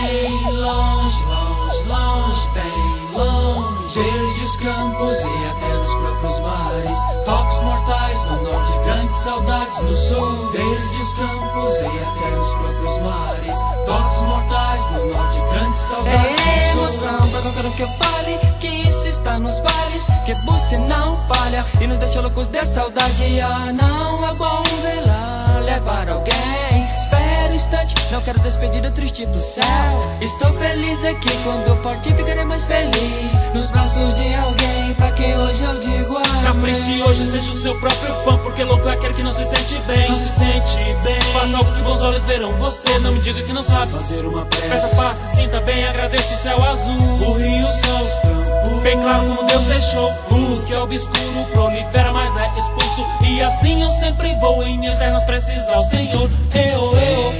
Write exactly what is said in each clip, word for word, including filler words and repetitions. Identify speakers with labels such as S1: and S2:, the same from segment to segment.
S1: bem longe, longe, longe, bem longe. Desde os campos e até nos próprios mares, toques mortais no norte, grandes saudades no sul. Desde os campos e até nos próprios mares, toques mortais no norte, grandes saudades
S2: é
S1: no sul.
S2: É emoção pra qualquer um que fale, que isso está nos vales, que busca e não falha, e nos deixa loucos de saudade. Ah, não é bom vê-la levar alguém. Espera um instante, não quero despedida triste do céu. Estou feliz aqui, quando partir ficarei mais feliz nos braços de alguém pra quem hoje eu digo amém.
S1: Capriche hoje, seja o seu próprio fã, porque louco é aquele que não se sente bem. Não se sente bem. Faça algo que bons olhos verão você, não me diga que não sabe fazer uma prece. Peça paz, se sinta bem, agradeça o céu azul, o rio, o sol, os campos, bem claro como Deus deixou. O que é obscuro prolifera, mas é expulso, e assim eu sempre vou em minhas terras preces ao Senhor. Eu, eu,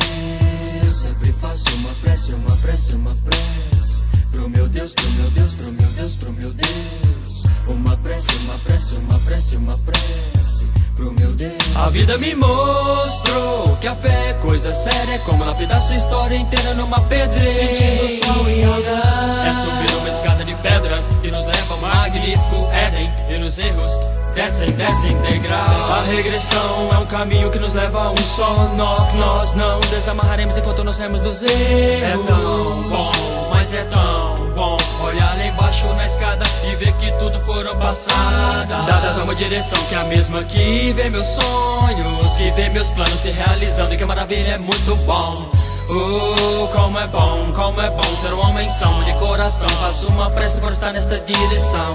S2: eu sempre faço uma prece, uma prece, uma prece pro meu Deus, pro meu Deus, pro meu Deus, pro meu Deus. Uma prece, uma prece, uma prece, uma prece pro meu Deus. A vida me mostrou que a fé é coisa séria, é como lapidar sua história inteira numa pedreira.
S1: Sentindo o sol e andar,
S2: é subir uma escada de pedras que nos leva ao magnífico Éden, e nos erros descem, descem degrau. A regressão é um caminho que nos leva a um só nó, que nós não desamarraremos enquanto nos remos dos erros. É tão bom, mas é tão bom olhar lá embaixo na escada e ver que tudo foram passadas, dadas a uma direção que é a mesma que vê meus sonhos, que vê meus planos se realizando, e que maravilha, é muito bom. Oh, como é bom, como é bom ser um homem são de coração. Faço uma prece por estar nesta direção,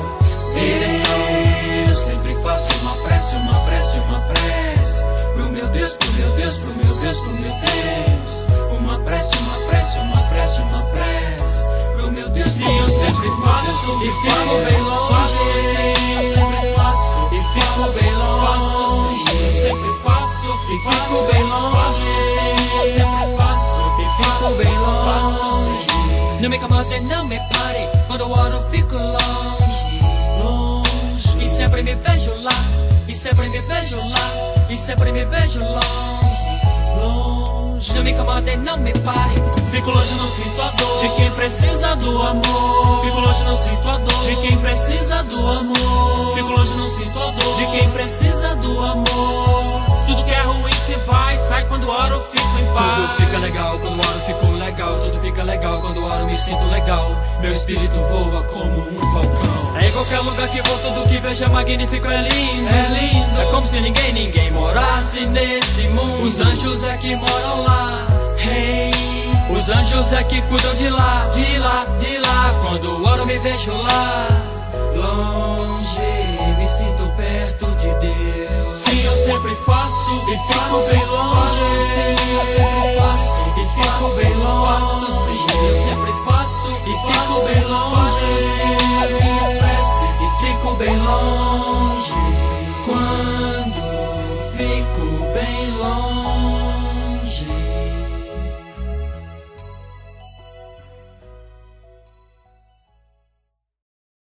S2: direção. Eu sempre faço uma prece, uma prece, uma prece pro meu Deus, pro meu Deus, pro meu Deus, pro meu Deus. Uma prece, uma prece, uma prece, uma prece pro meu Deus.
S1: Sim, eu sempre faço e fico bem longe. Eu sempre faço e fico bem longe. Eu sempre faço e fico bem longe. Eu sempre faço e fico bem longe.
S2: Não me incomode, não me pare, quando eu oro eu fico longe, longe. E sempre me vejo lá, e sempre me vejo lá, e sempre me vejo longe, longe. Não me incomode, não me pare,
S1: fico longe, não sinto a dor de quem precisa do amor. Fico longe, não sinto a dor de quem precisa do amor. Fico longe, não sinto a dor de quem precisa do amor. Tudo que é ruim se vai, sai quando oro eu fico em paz.
S2: Tudo fica legal quando oro, fico legal. Tudo fica legal quando oro, me sinto legal. Meu espírito voa como um falcão. É em qualquer lugar que vou, tudo que vejo é magnífico, é lindo,
S1: é lindo.
S2: É como se ninguém, ninguém morasse nesse mundo. Os anjos é que moram lá, hey. Os anjos é que cuidam de lá, de lá, de lá. Quando oro me vejo lá, longe, me sinto perto de Deus.
S1: Sim, eu sempre faço e fico bem longe.